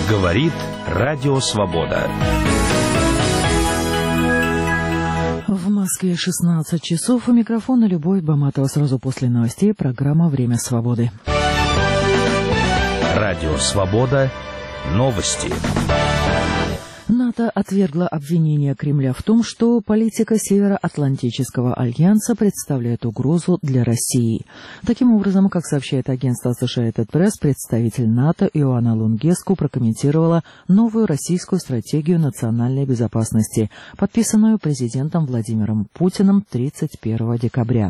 Говорит Радио Свобода. В Москве 16 часов. У микрофона Любовь Баматова. Сразу после новостей программа «Время свободы». Радио Свобода. Новости. НАТО отвергла обвинение Кремля в том, что политика Североатлантического альянса представляет угрозу для России. Таким образом, как сообщает агентство Associated Press, представитель НАТО Иоанна Лунгеску прокомментировала новую российскую стратегию национальной безопасности, подписанную президентом Владимиром Путиным 31 декабря.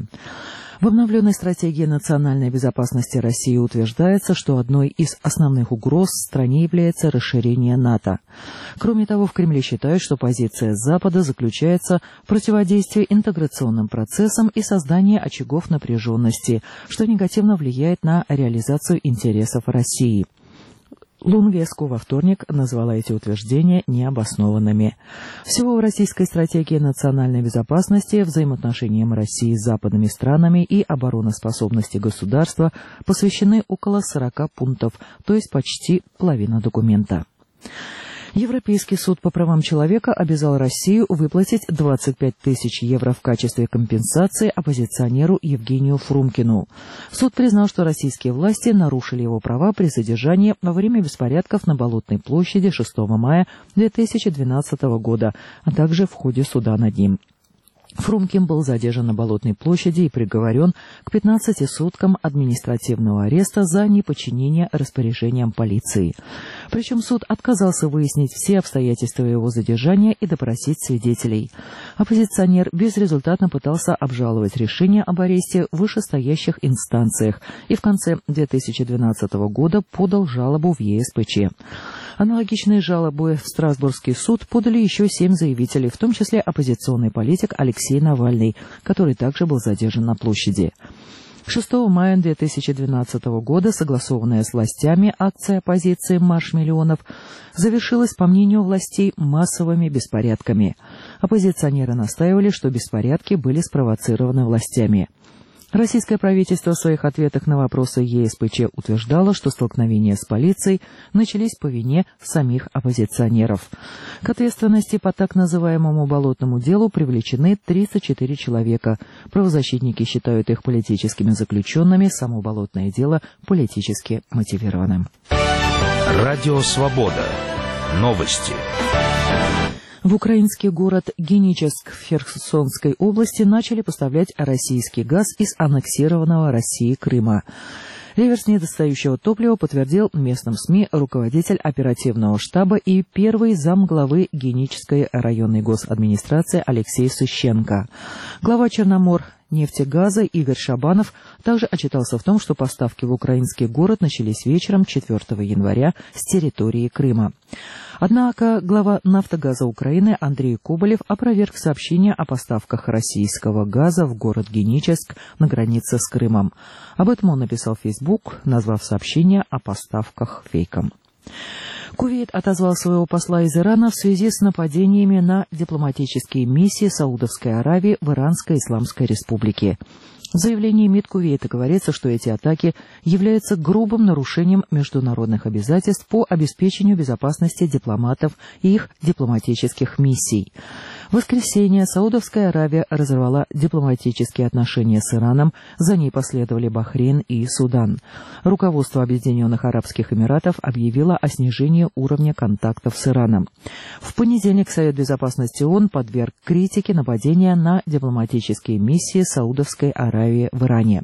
В обновленной стратегии национальной безопасности России утверждается, что одной из основных угроз в стране является расширение НАТО. Кроме того, в Кремле считают, что позиция Запада заключается в противодействии интеграционным процессам и создании очагов напряженности, что негативно влияет на реализацию интересов России. Лунгеску во вторник назвала эти утверждения необоснованными. Всего в российской стратегии национальной безопасности, взаимоотношениям России с западными странами и обороноспособности государства посвящены около 40 пунктов, то есть почти половина документа. Европейский суд по правам человека обязал Россию выплатить 25 тысяч евро в качестве компенсации оппозиционеру Евгению Фрумкину. Суд признал, что российские власти нарушили его права при задержании во время беспорядков на Болотной площади 6 мая 2012 года, а также в ходе суда над ним. Фрумкин был задержан на Болотной площади и приговорен к 15 суткам административного ареста за неподчинение распоряжениям полиции. Причем суд отказался выяснить все обстоятельства его задержания и допросить свидетелей. Оппозиционер безрезультатно пытался обжаловать решение об аресте в вышестоящих инстанциях и в конце 2012 года подал жалобу в ЕСПЧ. Аналогичные жалобы в Страсбургский суд подали еще 7 заявителей, в том числе оппозиционный политик Алексей Навальный, который также был задержан на площади. 6 мая 2012 года согласованная с властями акция оппозиции «Марш миллионов» завершилась, по мнению властей, массовыми беспорядками. Оппозиционеры настаивали, что беспорядки были спровоцированы властями. Российское правительство в своих ответах на вопросы ЕСПЧ утверждало, что столкновения с полицией начались по вине самих оппозиционеров. К ответственности по так называемому болотному делу привлечены 34 человека. Правозащитники считают их политическими заключенными, само болотное дело политически мотивированным. Радио Свобода. Новости. В украинский город Геническ в Херсонской области начали поставлять российский газ из аннексированного Россией Крыма. Реверс недостающего топлива подтвердил местным СМИ руководитель оперативного штаба и первый замглавы Генической районной госадминистрации Алексей Сыщенко. Глава Черноморнефтегаза Игорь Шабанов также отчитался в том, что поставки в украинский город начались вечером 4 января с территории Крыма. Однако глава «Нафтогаза Украины» Андрей Коболев опроверг сообщение о поставках российского газа в город Геническ на границе с Крымом. Об этом он написал в Facebook, назвав сообщение о поставках фейком. Кувейт отозвал своего посла из Ирана в связи с нападениями на дипломатические миссии Саудовской Аравии в Иранской Исламской Республике. В заявлении МИД Кувейта говорится, что эти атаки являются грубым нарушением международных обязательств по обеспечению безопасности дипломатов и их дипломатических миссий. В воскресенье Саудовская Аравия разорвала дипломатические отношения с Ираном, за ней последовали Бахрейн и Судан. Руководство Объединенных Арабских Эмиратов объявило о снижении уровня контактов с Ираном. В понедельник Совет Безопасности ООН подверг критике нападения на дипломатические миссии Саудовской Аравии в Иране.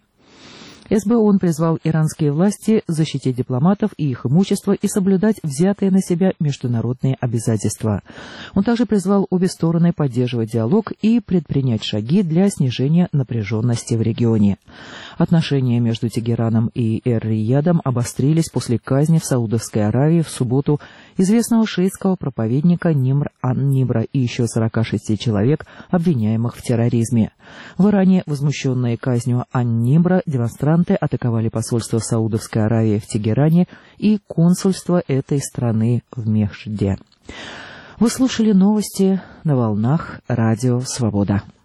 СБ призвал иранские власти защитить дипломатов и их имущество и соблюдать взятые на себя международные обязательства. Он также призвал обе стороны поддерживать диалог и предпринять шаги для снижения напряженности в регионе. Отношения между Тегераном и Эр-Риядом обострились после казни в Саудовской Аравии в субботу известного шиитского проповедника Нимр ан-Нимра и еще 46 человек, обвиняемых в терроризме. В Иране, возмущенные казнью ан-Нимра, демонстранты атаковали посольство Саудовской Аравии в Тегеране и консульство этой страны в Мешде. Вы слушали новости на волнах Радио Свобода.